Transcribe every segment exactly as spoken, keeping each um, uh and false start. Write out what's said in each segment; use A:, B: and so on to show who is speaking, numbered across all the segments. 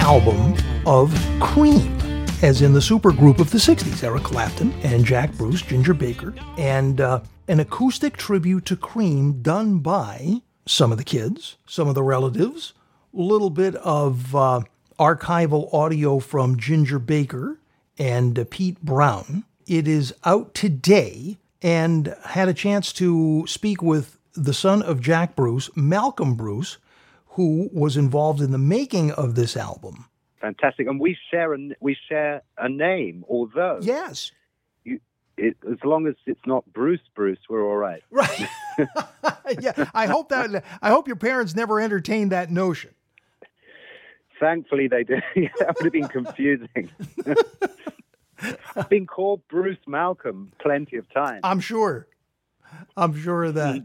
A: album of Cream, as in the supergroup of the sixties, Eric Clapton and Jack Bruce, Ginger Baker, and uh, an acoustic tribute to Cream done by some of the kids, some of the relatives, a little bit of uh, archival audio from Ginger Baker and uh, Pete Brown. It is out today, and had a chance to speak with the son of Jack Bruce, Malcolm Bruce, who was involved in the making of this album.
B: Fantastic. And we share a, we share a name, although...
A: Yes.
B: You, it, as long as it's not Bruce Bruce, we're all right.
A: Right. Yeah, I hope that I hope your parents never entertained that notion.
B: Thankfully, they did. That would have been confusing. I've been called Bruce Malcolm plenty of times.
A: I'm sure. I'm sure of that.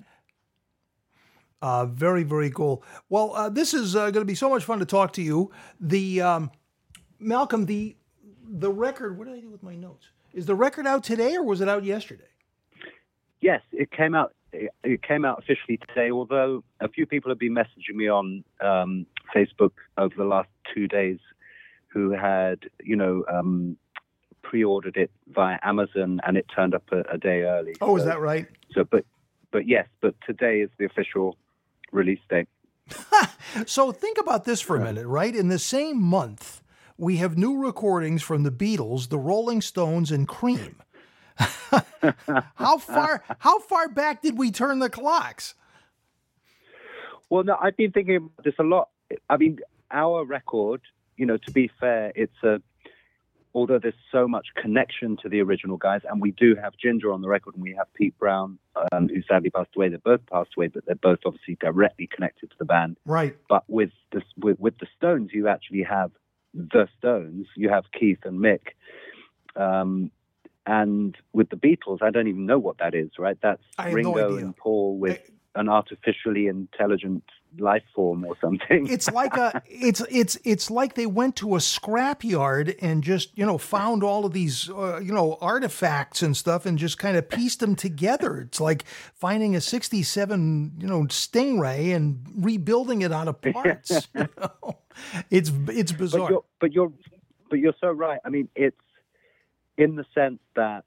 A: Uh, very, very cool. Well, uh, this is uh, going to be so much fun to talk to you. The um, Malcolm, the the record. What did I do with my notes? Is the record out today, or was it out yesterday?
B: Yes, it came out. It came out officially today. Although a few people have been messaging me on um, Facebook over the last two days, who had, you know, um, pre-ordered it via Amazon, and it turned up a, a day early.
A: Oh, so, is that right?
B: So, but, but yes, but today is the official release date.
A: So think about this for a minute, right? In the same month, we have new recordings from the Beatles, the Rolling Stones, and Cream. how far how far back did we turn the clocks?
B: Well, no, I've been thinking about this a lot. I mean, our record, you know, to be fair, it's a, although there's so much connection to the original guys, and we do have Ginger on the record, and we have Pete Brown, um, who sadly passed away. They both passed away, but they're both obviously directly connected to the band.
A: Right.
B: But with this, with, with the Stones, you actually have the Stones. You have Keith and Mick. Um, and with the Beatles, I don't even know what that is, right? That's Ringo
A: no
B: and Paul with
A: I,
B: an artificially intelligent life form or something.
A: It's like a, it's it's it's like they went to a scrapyard and just, you know, found all of these, uh, you know, artifacts and stuff and just kind of pieced them together. It's like finding a sixty-seven, you know, Stingray and rebuilding it out of parts. You know? It's it's bizarre.
B: But you're, but you're but you're so right. I mean, it's in the sense that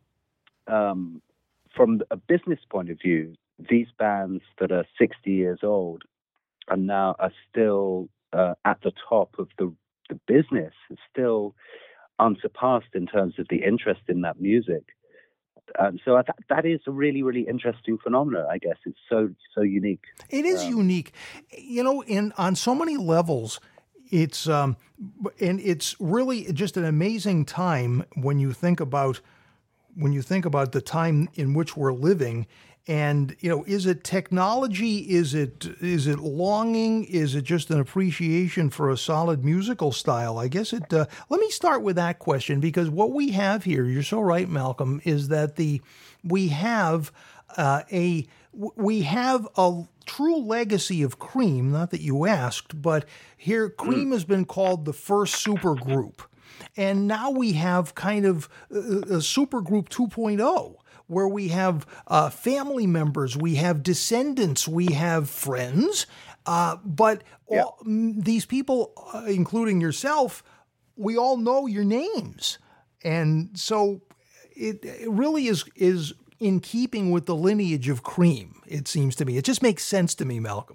B: um, from a business point of view, these bands that are sixty years old and now are still uh, at the top of the, the business. It's still unsurpassed in terms of the interest in that music. Um, so I th- that is a really, really interesting phenomenon, I guess. It's so, so unique.
A: It is um, unique. You know, in on so many levels, it's um, and it's really just an amazing time when you think about when you think about the time in which we're living. And, you know, is it technology? Is it is it longing? Is it just an appreciation for a solid musical style? I guess it, uh, let me start with that question, because what we have here, you're so right, Malcolm, is that the, we have uh, a, we have a true legacy of Cream, not that you asked, but here Cream has been called the first supergroup. And now we have kind of a, a supergroup two point oh. where we have uh, family members, we have descendants, we have friends, uh, but
B: yeah.
A: all, m- these people, uh, including yourself, we all know your names. And so it, it really is is in keeping with the lineage of Cream, it seems to me. It just makes sense to me, Malcolm.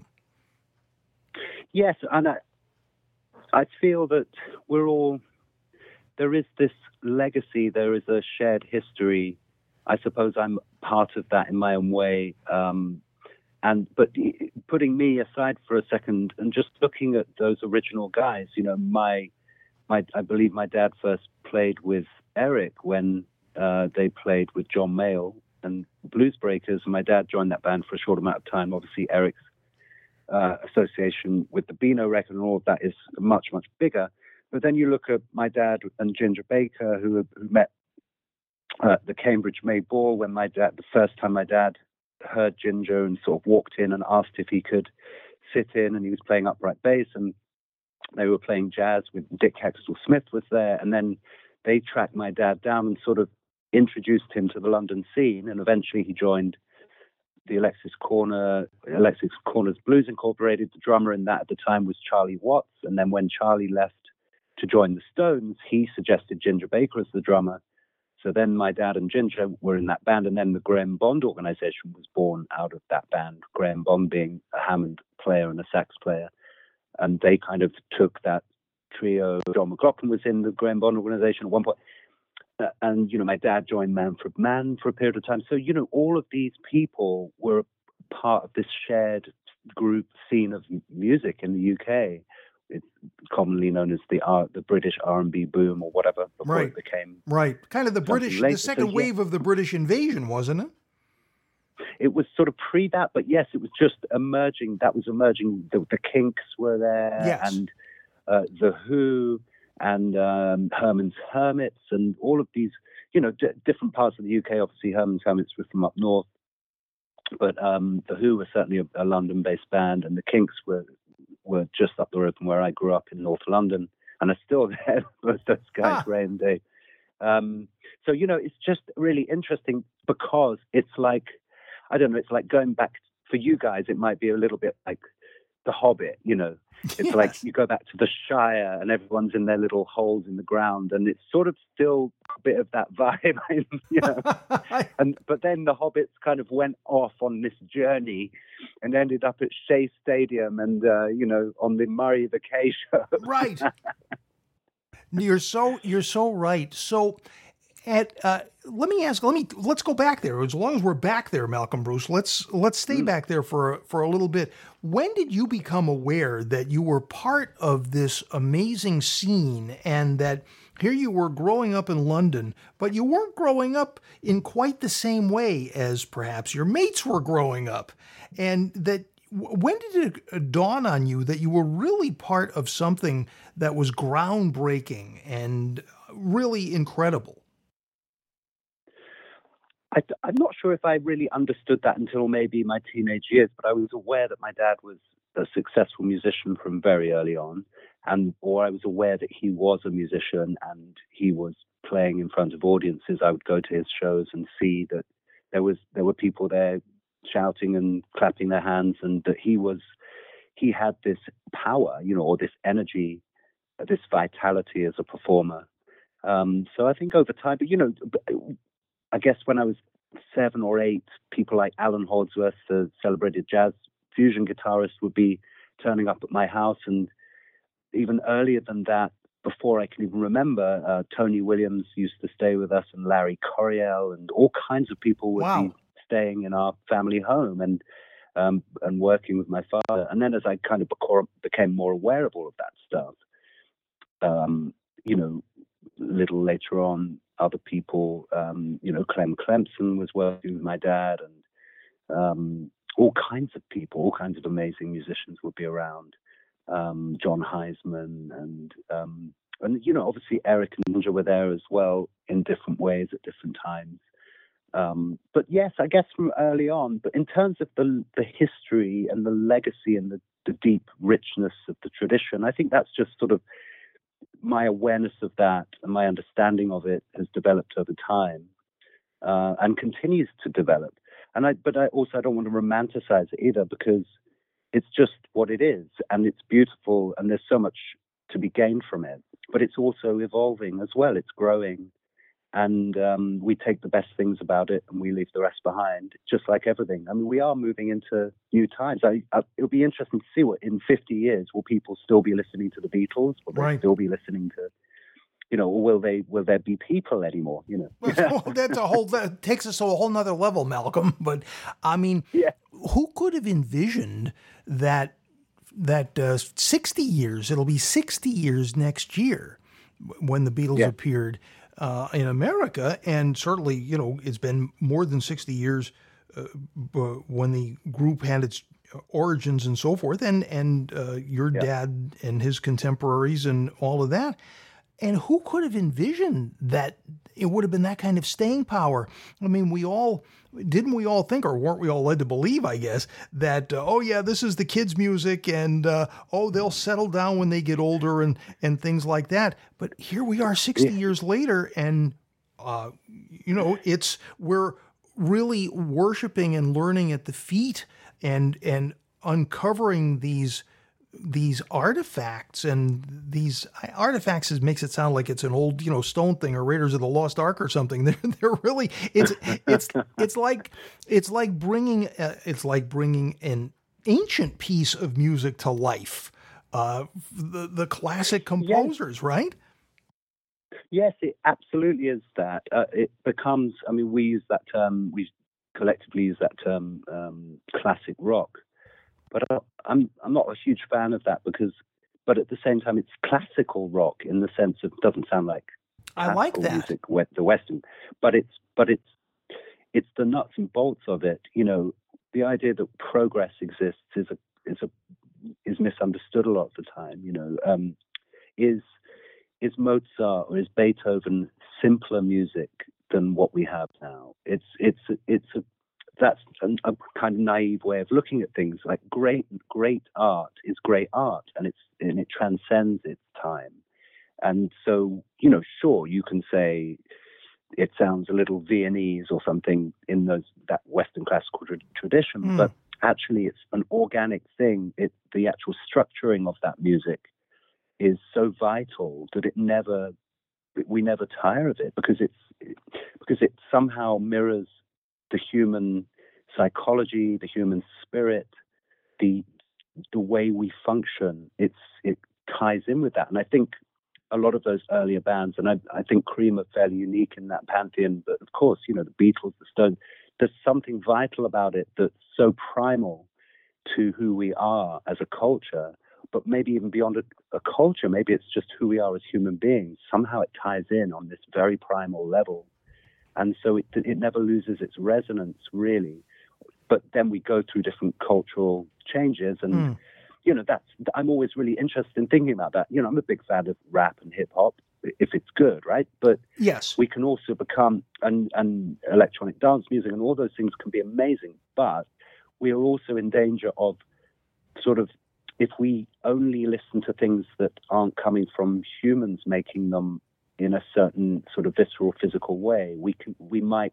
B: Yes, and I, I feel that we're all, there is this legacy, there is a shared history. I suppose I'm part of that in my own way. Um, and but putting me aside for a second and just looking at those original guys, you know, my my I believe my dad first played with Eric when uh, they played with John Mayall and Blues Breakers. And my dad joined that band for a short amount of time. Obviously, Eric's uh, association with the Beano record and all of that is much, much bigger. But then you look at my dad and Ginger Baker, who, who met Uh, the Cambridge May Ball when my dad, the first time my dad heard Ginger and sort of walked in and asked if he could sit in, and he was playing upright bass, and they were playing jazz with Dick Hextall Smith was there, and then they tracked my dad down and sort of introduced him to the London scene, and eventually he joined the Alexis Corner, Alexis Corner's Blues Incorporated. The drummer in that at the time was Charlie Watts, and then when Charlie left to join the Stones, he suggested Ginger Baker as the drummer. So then my dad and Ginger were in that band, and then the Graham Bond organization was born out of that band, Graham Bond being a Hammond player and a sax player. And they kind of took that trio. John McLaughlin was in the Graham Bond organization at one point. Uh, and, you know, my dad joined Manfred Mann for a period of time. So, you know, all of these people were part of this shared group scene of music in the U K. It's commonly known as the uh, the British R and B boom or whatever before
A: right.
B: it became
A: right, kind of the British,
B: later.
A: the second
B: so, yeah.
A: wave of the British invasion, wasn't it?
B: It was sort of pre that, but yes, it was just emerging. That was emerging. The, the Kinks were there,
A: yes.
B: and uh, the Who, and um, Herman's Hermits, and all of these, you know, d- different parts of the U K. Obviously, Herman's Hermits were from up north, but um, the Who were certainly a, a London-based band, and the Kinks were were just up the road from where I grew up in North London, and are still there. Both those guys, ah. Ray and Dave. Um, so you know, it's just really interesting because it's like, I don't know, it's like going back for you guys. It might be a little bit like The Hobbit, you know. It's yes. like you go back to the Shire and everyone's in their little holes in the ground, and it's sort of still a bit of that vibe, you know. and but then the Hobbits kind of went off on this journey and ended up at Shea Stadium and uh, you know, on the Murray the K show.
A: Right. You're so you're so right. So. At, uh, let me ask. Let me let's go back there. As long as we're back there, Malcolm Bruce, let's let's stay mm. back there for for a little bit. When did you become aware that you were part of this amazing scene, and that here you were growing up in London, but you weren't growing up in quite the same way as perhaps your mates were growing up, and that when did it dawn on you that you were really part of something that was groundbreaking and really incredible?
B: I, I'm not sure if I really understood that until maybe my teenage years, but I was aware that my dad was a successful musician from very early on, and or I was aware that he was a musician and he was playing in front of audiences. I would go to his shows and see that there was there were people there shouting and clapping their hands, and that he was he had this power, you know, or this energy, this vitality as a performer. Um, so I think over time, but you know. I guess when I was seven or eight, people like Alan Holdsworth, the celebrated jazz fusion guitarist, would be turning up at my house. And even earlier than that, before I can even remember, uh, Tony Williams used to stay with us, and Larry Coryell, and all kinds of people would wow. be staying in our family home and um, and working with my father. And then as I kind of became more aware of all of that stuff, um, you know, a little later on, other people, um, you know, Clem Clemson was working with my dad, and um, all kinds of people, all kinds of amazing musicians would be around. Um, John Heisman and, um, and, you know, obviously Eric and Ginger were there as well in different ways at different times. Um, but yes, I guess from early on, but in terms of the the history and the legacy and the, the deep richness of the tradition, I think that's just sort of my awareness of that, and my understanding of it has developed over time, uh, and continues to develop. And I, but I also I don't want to romanticize it either, because it's just what it is, and it's beautiful, and there's so much to be gained from it. But it's also evolving as well. It's growing, and um, we take the best things about it and we leave the rest behind, just like everything. I mean, we are moving into new times. I, I, it'll be interesting to see what in fifty years, will people still be listening to the Beatles? Will they right. still be listening to, you know, or will they, will there be people anymore? You know,
A: well, that's a whole, that takes us to a whole nother level, Malcolm. But I mean,
B: yeah.
A: who could have envisioned that, that uh, sixty years, it'll be sixty years next year when the Beatles yeah. appeared Uh, in America, and certainly, you know, it's been more than sixty years uh, b- when the group had its origins and so forth, and and uh, your yeah. dad and his contemporaries and all of that. And who could have envisioned that it would have been that kind of staying power? I mean, we all, didn't we all think, or weren't we all led to believe, I guess, that, uh, oh yeah, this is the kids' music, and uh, oh, they'll settle down when they get older, and, and things like that. But here we are sixty yeah. years later, and, uh, you know, it's, we're really worshiping and learning at the feet, and, and uncovering these these artifacts, and these artifacts is, makes it sound like it's an old, you know, stone thing or Raiders of the Lost Ark or something. They're, they're really, it's, it's, it's like, it's like bringing, uh, it's like bringing an ancient piece of music to life. Uh, the, the classic composers,
B: yes.
A: right?
B: Yes, it absolutely is that. Uh, it becomes, I mean, we use that term, we collectively use that term, um, classic rock. But I- I'm I'm not a huge fan of that because, but at the same time, it's classical rock in the sense of, it doesn't sound like
A: I like
B: classical
A: that.
B: music, we- the Western, but it's but it's it's the nuts and bolts of it. You know, the idea that progress exists is a is a is misunderstood a lot of the time. You know, um, is is Mozart or is Beethoven simpler music than what we have now? It's it's it's a that's a, a kind of naive way of looking at things. Like great great art is great art, and it's and it transcends its time. And so, you know, sure, you can say it sounds a little Viennese or something in those that Western classical tra- tradition,
A: Mm.
B: but actually, it's an organic thing. It the actual structuring of that music is so vital that it never we never tire of it because it's because it somehow mirrors the human psychology, the human spirit, the the way we function. It's it ties in with that, and I think a lot of those earlier bands, and I, I think Cream are fairly unique in that pantheon. But of course, you know, the Beatles, the Stones. There's something vital about it that's so primal to who we are as a culture, but maybe even beyond a, a culture, maybe it's just who we are as human beings. Somehow it ties in on this very primal level. And so it, it never loses its resonance, really. But then we go through different cultural changes. And,
A: Mm.
B: you know, that's, I'm always really interested in thinking about that. You know, I'm a big fan of rap and hip hop, if it's good, right? But
A: Yes.
B: we can also become, and, and electronic dance music and all those things can be amazing. But we are also in danger of sort of, if we only listen to things that aren't coming from humans making them in a certain sort of visceral, physical way, we can, we might,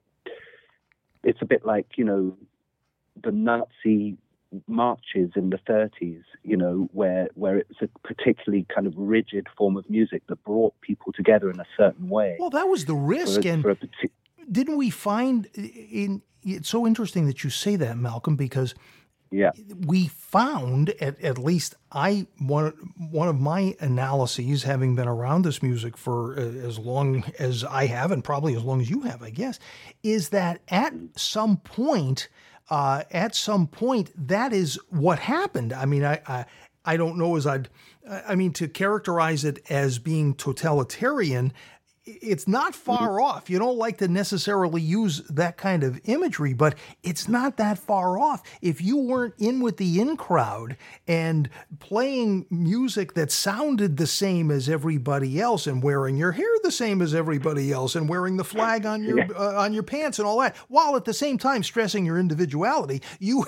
B: it's a bit like, you know, the Nazi marches in the thirties, you know, where, where it's a particularly kind of rigid form of music that brought people together in a certain way.
A: Well, that was the risk.
B: For a,
A: and
B: for a partic-
A: didn't we find in, it's so interesting that you say that, Malcolm, because
B: yeah.
A: we found, at, at least I, one, one of my analyses, having been around this music for uh, as long as I have, and probably as long as you have, I guess, is that at some point, uh, at some point, that is what happened. I mean, I, I, I don't know as I'd, I mean, to characterize it as being totalitarian, it's not far off. You don't like to necessarily use that kind of imagery, but it's not that far off. If you weren't in with the in crowd and playing music that sounded the same as everybody else and wearing your hair the same as everybody else and wearing the flag on your uh, on your pants and all that, while at the same time stressing your individuality, you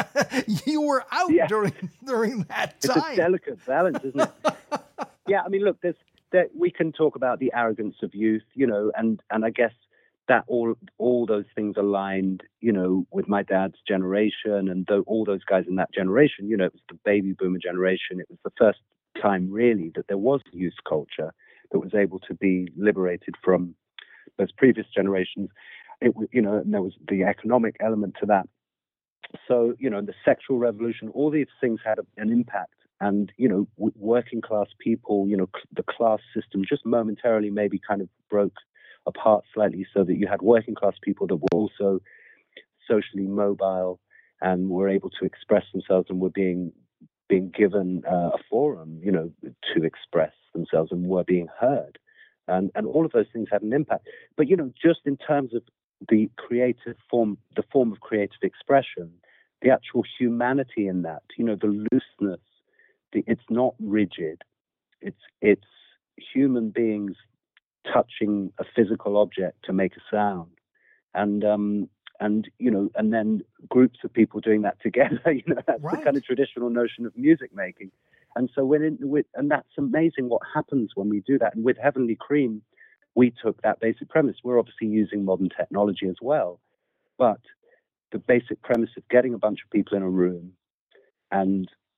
A: you were out
B: Yeah.
A: during during that time.
B: It's a delicate balance, isn't it? Yeah, I mean, look, there's that we can talk about the arrogance of youth, you know, and and I guess that all all those things aligned, you know, with my dad's generation and the, all those guys in that generation. You know, it was the baby boomer generation. It was the first time really that there was youth culture that was able to be liberated from those previous generations. It was, you know, and there was the economic element to that. So, you know, the sexual revolution, all these things had a, an impact. And, you know, w- working class people, you know, cl- the class system just momentarily maybe kind of broke apart slightly so that you had working class people that were also socially mobile and were able to express themselves and were being being given uh, a forum, you know, to express themselves and were being heard. And, and all of those things had an impact. But, you know, just in terms of the creative form, the form of creative expression, the actual humanity in that, you know, the looseness, the, it's not rigid. It's it's human beings touching a physical object to make a sound, and um, and you know, and then groups of people doing that together. You know, that's
A: Right.
B: the kind of traditional notion of music making. And so when in, with, and that's amazing what happens when we do that. And with Heavenly Cream, we took that basic premise. We're obviously using modern technology as well, but the basic premise of getting a bunch of people in a room and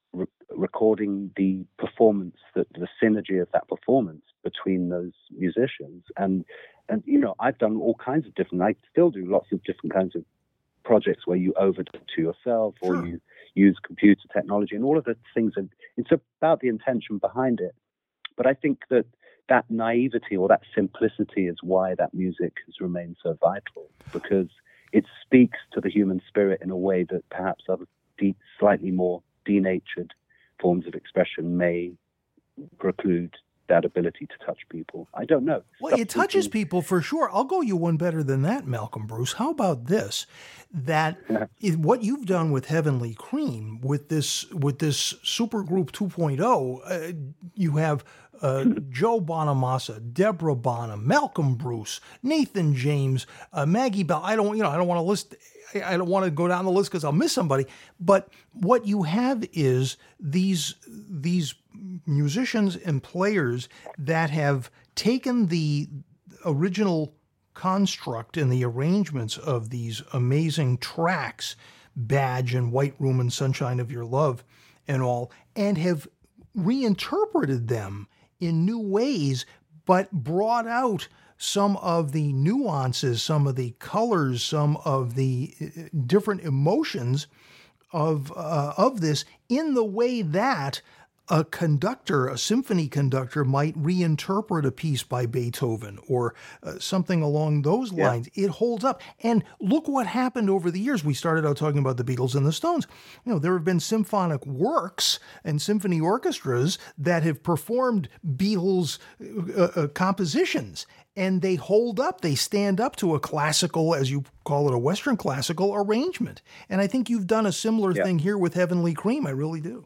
B: re- recording the performance, that the synergy of that performance between those musicians. And, and, you know, I've done all kinds of different, I still do lots of different kinds of projects where you overdub to yourself or
A: Sure.
B: you use computer technology, and all of the things. And it's about the intention behind it. But I think that that naivety or that simplicity is why that music has remained so vital, because it speaks to the human spirit in a way that perhaps other deep, slightly more denatured forms of expression may preclude that ability to touch people. I don't know.
A: Well, it touches people for sure. I'll go you one better than that, Malcolm Bruce. How about this? That is what you've done with Heavenly Cream, with this with this Supergroup two point oh, uh, you have uh, Joe Bonamassa, Deborah Bonham, Malcolm Bruce, Nathan James, uh, Maggie Bell. I don't, you know, I don't want to list. I don't want to go down the list because I'll miss somebody. But what you have is these these musicians and players that have taken the original construct and the arrangements of these amazing tracks, Badge and White Room and Sunshine of Your Love and all, and have reinterpreted them in new ways, but brought out some of the nuances, some of the colors, some of the different emotions of uh, of this in the way that a conductor, a symphony conductor, might reinterpret a piece by Beethoven or uh, something along those lines. Yeah. It holds up. And look what happened over the years. We started out talking about the Beatles and the Stones. You know, there have been symphonic works and symphony orchestras that have performed Beatles uh, uh, compositions, and they hold up. They stand up to a classical, as you call it, a Western classical arrangement. And I think you've done a similar yeah. thing here with Heavenly Cream. I really do.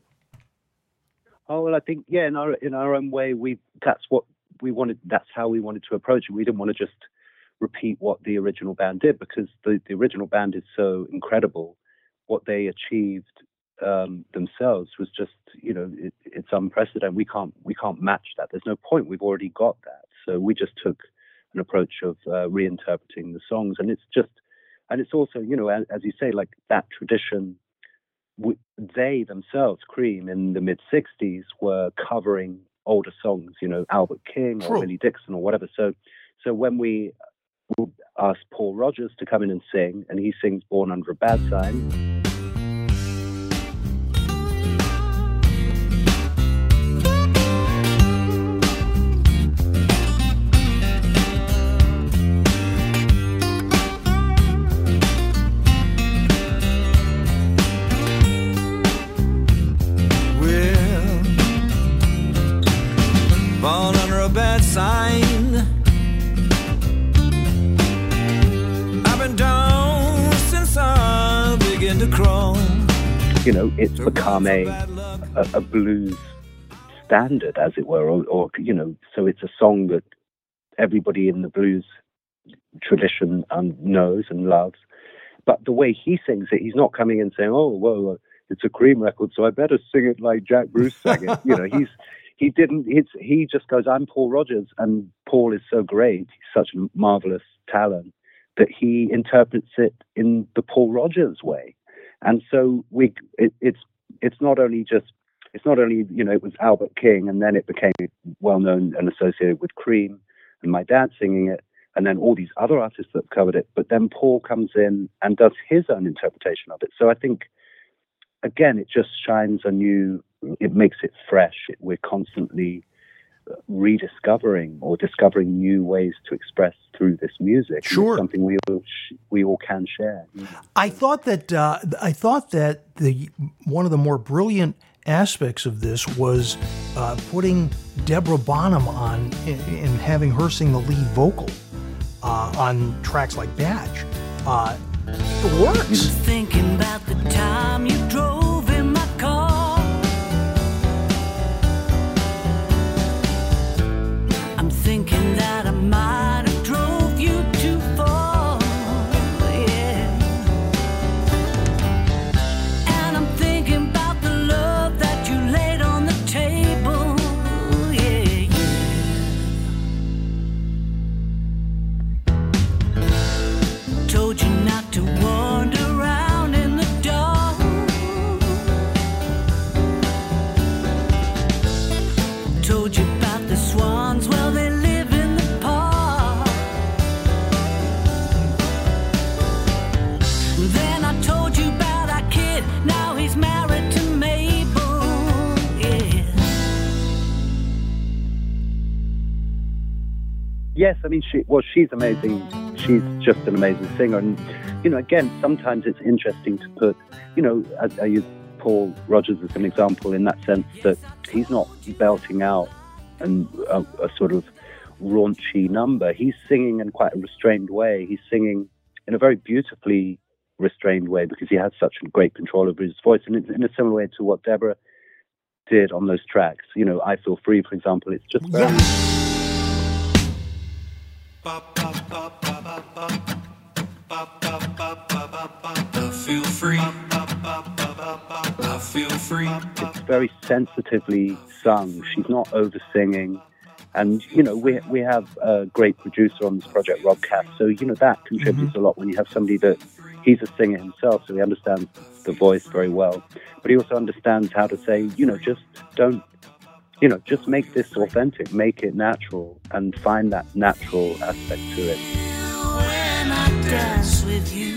B: Oh, well, I think, yeah, in our in our own way, we that's what we wanted. That's how we wanted to approach it. We didn't want to just repeat what the original band did, because the, the original band is so incredible. What they achieved um, themselves was just, you know, it, it's unprecedented. We can't we can't match that. There's no point. We've already got that. So we just took an approach of uh, reinterpreting the songs, and it's just, and it's also, you know, as, as you say, like that tradition. We, they themselves, Cream, in the mid sixties, were covering older songs, you know, Albert King or
A: True.
B: Willie Dixon or whatever. So, so when we asked Paul Rodgers to come in and sing, and he sings "Born Under a Bad Sign."
C: Born under a bad sign. I've been down since I began to crawl.
B: You know, it's become a, a a blues standard, as it were, or, or you know, so it's a song that everybody in the blues tradition um, knows and loves. But the way he sings it, he's not coming in saying, "Oh, well, it's a Cream record, so I better sing it like Jack Bruce sang it." You know, he's He didn't, it's, he just goes, "I'm Paul Rodgers," and Paul is so great, he's such a marvelous talent, that he interprets it in the Paul Rodgers way. And so we, it, it's, it's not only just, it's not only, you know, it was Albert King, and then it became well known and associated with Cream, and my dad singing it, and then all these other artists that covered it. But then Paul comes in and does his own interpretation of it. So I think, again, it just shines a new, it makes it fresh. It, we're constantly rediscovering or discovering new ways to express through this music.
A: Sure,
B: it's something we all sh- we all can share.
A: I thought that uh, I thought that the one of the more brilliant aspects of this was uh, putting Deborah Bonham on and having her sing the lead vocal uh, on tracks like Badge. Uh, it works.
C: Thinking about the time you drove in my car. I'm thinking that I might have drove you too far, yeah. And I'm thinking about the love that you laid on the table, yeah, yeah. Told you not to wander around in the dark.
B: Yes, I mean, she well, she's amazing. She's just an amazing singer. And, you know, again, sometimes it's interesting to put, you know, I, I use Paul Rodgers as an example in that sense that he's not belting out and a, a sort of raunchy number. He's singing in quite a restrained way. He's singing in a very beautifully restrained way because he has such great control over his voice. And it's in a similar way to what Deborah did on those tracks. You know, I Feel Free, for example, it's just very...
A: Yeah.
D: I feel free. I feel free.
B: It's very sensitively sung. She's not over singing. And, you know, we we have a great producer on this project, Rob Cass. So, you know, that contributes mm-hmm. a lot when you have somebody that he's a singer himself, so he understands the voice very well. But he also understands how to say, you know, just don't, you know, just make this authentic, make it natural, and find that natural aspect to it.
C: When I dance with you,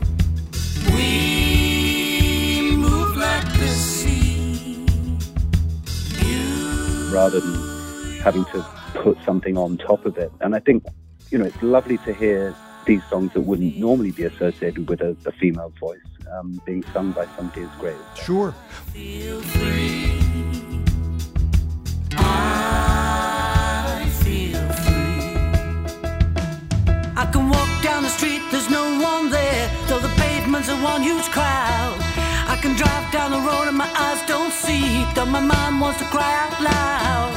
C: we move like the sea. You...
B: Rather than having to put something on top of it. And I think, you know, it's lovely to hear these songs that wouldn't normally be associated with a, a female voice um, being sung by somebody as great.
A: Sure.
C: Feel free. I feel free. I can walk down the street, there's no one there, though the pavement's a one huge crowd. I can drive down the road and my eyes don't see, though my mind wants to cry out loud.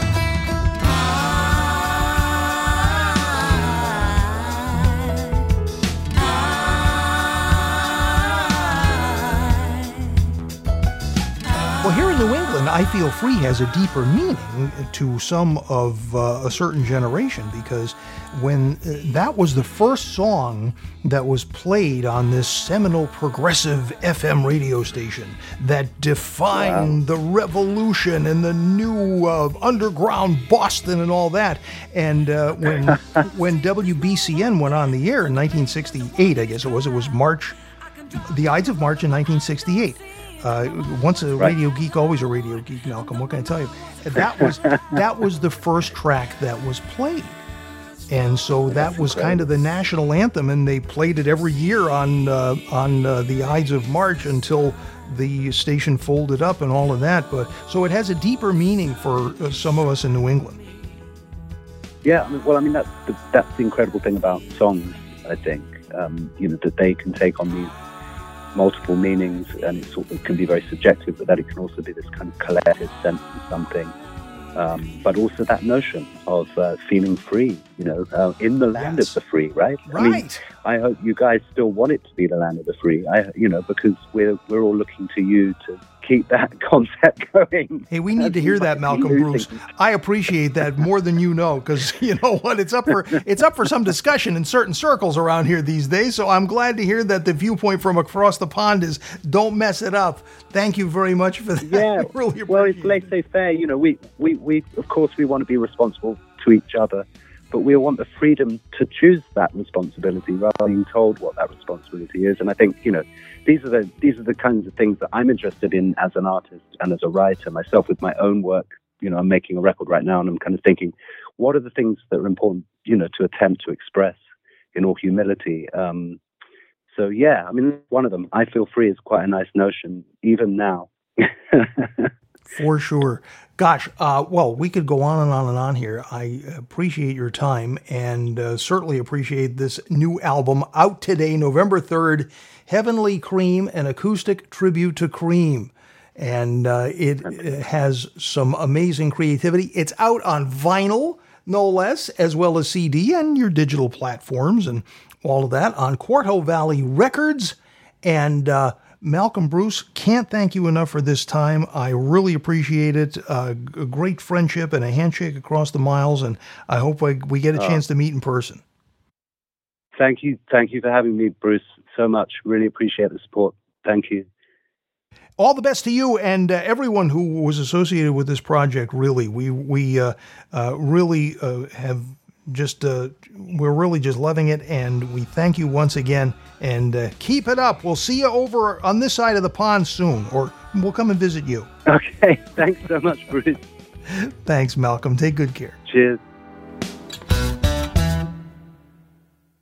A: Well, here in New England, I Feel Free has a deeper meaning to some of uh, a certain generation, because when uh, that was the first song that was played on this seminal progressive F M radio station that defined wow. the revolution and the new uh, underground Boston and all that. And uh, when when W B C N went on the air in nineteen sixty-eight, I guess it was, it was March, the Ides of March in nineteen sixty-eight. Uh, once a
B: right.
A: radio geek, always a radio geek, Malcolm. What can I tell you? That was that was the first track that was played, and so that
B: That's
A: was
B: incredible.
A: kind of the national anthem. And they played it every year on uh, on uh, the Ides of March until the station folded up and all of that. But so it has a deeper meaning for uh, some of us in New England.
B: Yeah, I mean, well, I mean that's the, that's the incredible thing about songs. I think um, you know that they can take on these multiple meanings, and it sort of can be very subjective, but that it can also be this kind of collective sense of something. Um, but also that notion of uh, feeling free, you know, uh, in the land
A: yes.
B: of the free, right?
A: Right.
B: I mean, I hope you guys still want it to be the land of the free. I, you know, because we're we're all looking to you to keep that concept going.
A: Hey, we need to hear that, Malcolm Bruce. I appreciate that more than you know, because you know what, it's up for it's up for some discussion in certain circles around here these days. So I'm glad to hear that the viewpoint from across the pond is don't mess it up. Thank you very much for that.
B: Yeah,
A: really
B: well, it's laissez-faire. You know, we, we, we of course we want to be responsible to each other, but we want the freedom to choose that responsibility rather than being told what that responsibility is. And I think, you know, these are the these are the kinds of things that I'm interested in as an artist and as a writer myself with my own work. You know, I'm making a record right now, and I'm kind of thinking, what are the things that are important, you know, to attempt to express in all humility. Um, so yeah, I mean, one of them, I Feel Free, is quite a nice notion, even now.
A: For sure. Gosh, uh, well, we could go on and on and on here. I appreciate your time, and uh, certainly appreciate this new album out today, November third, Heavenly Cream, an acoustic tribute to Cream. And uh, it, it has some amazing creativity. It's out on vinyl, no less, as well as C D and your digital platforms and all of that on Quarto Valley Records. And uh, Malcolm Bruce, can't thank you enough for this time. I really appreciate it. Uh, a great friendship and a handshake across the miles, and I hope I, we get a chance to meet in person.
B: Thank you. Thank you for having me, Bruce, so much. Really appreciate the support. Thank you.
A: All the best to you and uh, everyone who was associated with this project. Really, we we uh, uh, really uh, have just uh, we're really just loving it, and we thank you once again. And uh, keep it up. We'll see you over on this side of the pond soon, or we'll come and visit you.
B: Okay. Thanks so much, Bruce.
A: Thanks, Malcolm. Take good care.
B: Cheers.